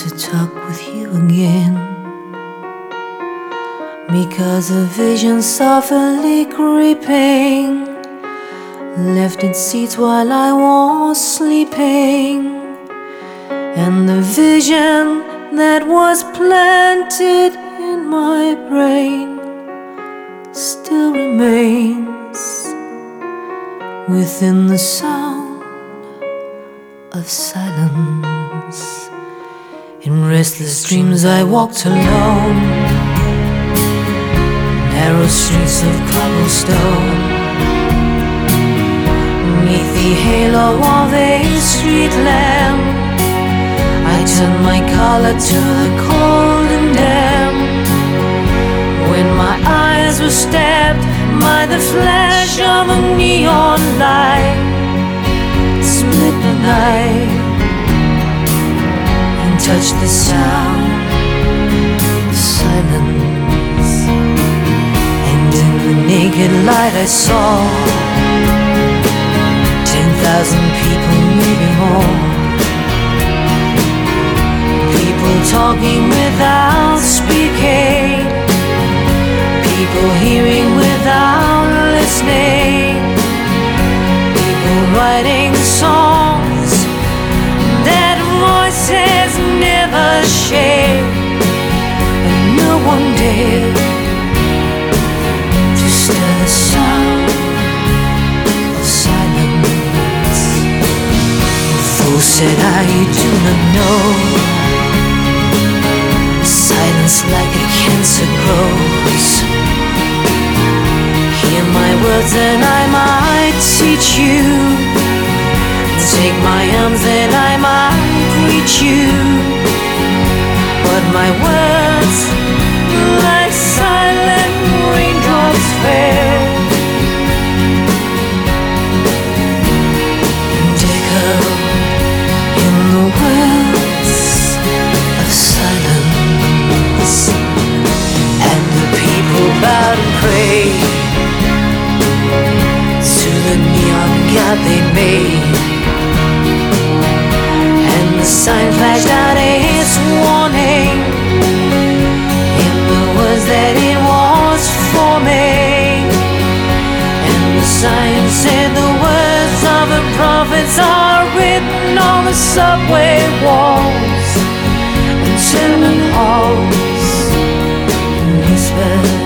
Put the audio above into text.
to talk with you again, because a vision softly creeping left its seats while I was sleeping, and the vision that was planted in my brain still remains within the sound of silence. In restless dreams I walked alone, narrow streets of cobblestone, beneath the halo of a street lamp. I turned my collar to the cold and damp, when my eyes were stabbed by the flash of a neon light. Split the night and touched the sound of silence, and in the naked light I saw 10,000 people moving on, people talking without speaking, people hearing without listening, people writing songs that voices never shared, and no one dared to stir the sound of silence. The fool said, I do not know, silence like a cancer grows. Hear my words and I might teach you, take my arms and I might reach you, but my words, like silent raindrops, fell and echo in the wells of silence. And the people bowed and prayed to the neon god they'd made, and the sign flashed out its warning in the words that it was forming, and the sign said the words of the prophets are written on the subway walls and tenement halls and whispers